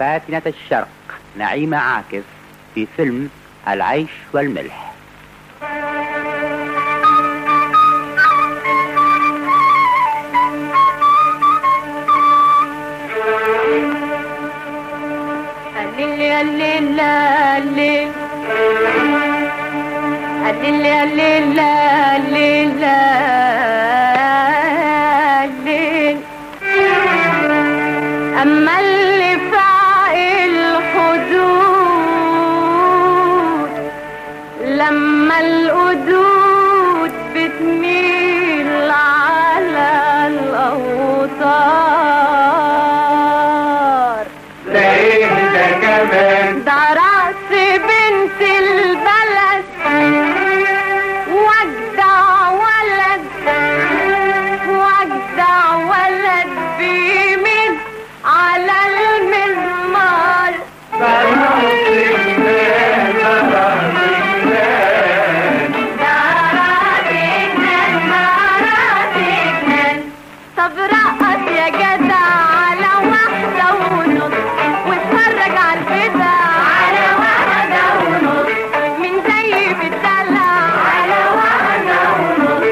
فاتنة الشرق نعيمة عاكف في فيلم العيش والملح. أما اللي فاق الحدود لما القدود بتميل على الأوتار، ده ايه ده كمان؟ ده رأس بنت البلد وجدع ولد، وجدع ولد بيمين على المزمار. طب رقص يا جدع على 1:30 واتفرج على البدع على 1:30 من زي بالدلع على 1:30.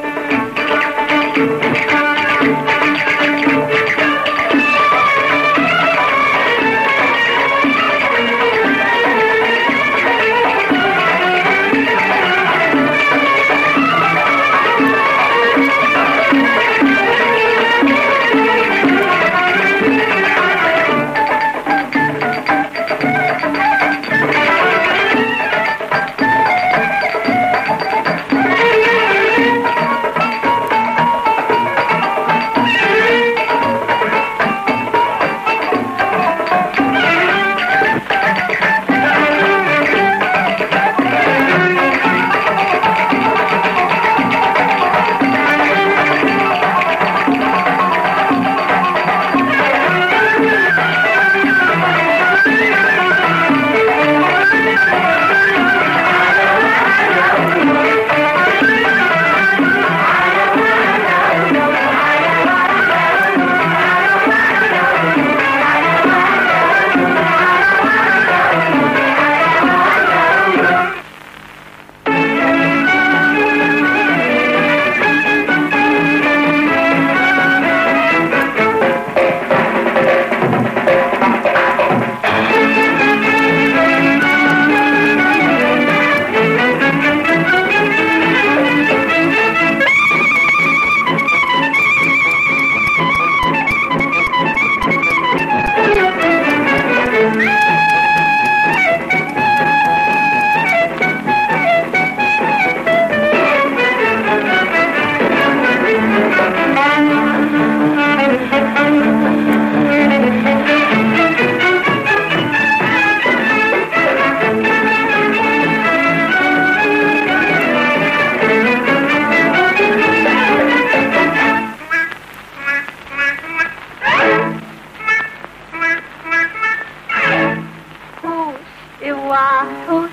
اوعى حوش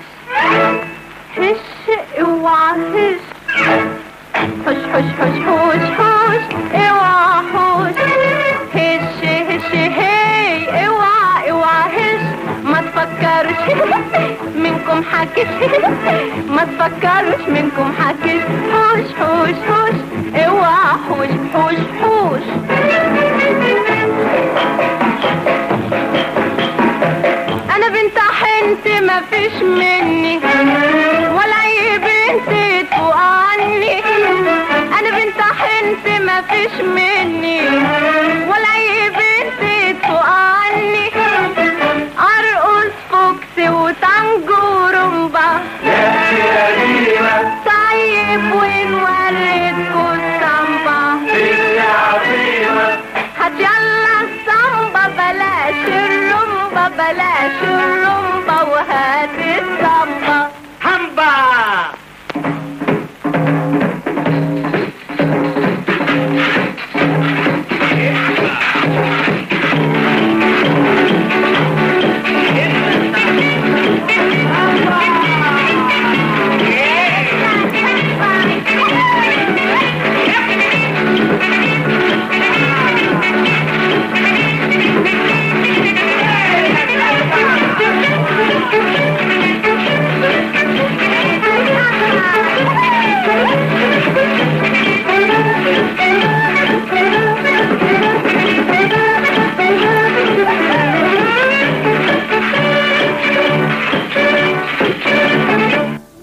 هش اوعى هش حوش حوش حوش حوش حوش اوعى حوش هش هش هي اوعى اوعى هش ما تفكروش منكم حكش ما تفكروش منكم حكش حوش حوش حوش اوعى حوش حوش حوش. انا بنت حنت ما فيش مني ولا اي بنت تفوق عني. انا بنت حنت ما فيش مني ولا